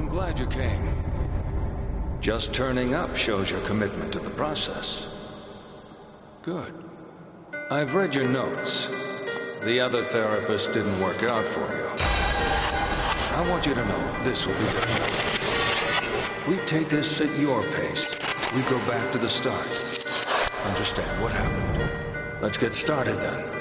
glad you came. Just turning up shows your commitment to the process. Good. I've read your notes. The other therapist didn't work out for you. I want you to know this will be different. We take this at your pace. We go back to the start. Understand what happened. Let's get started then.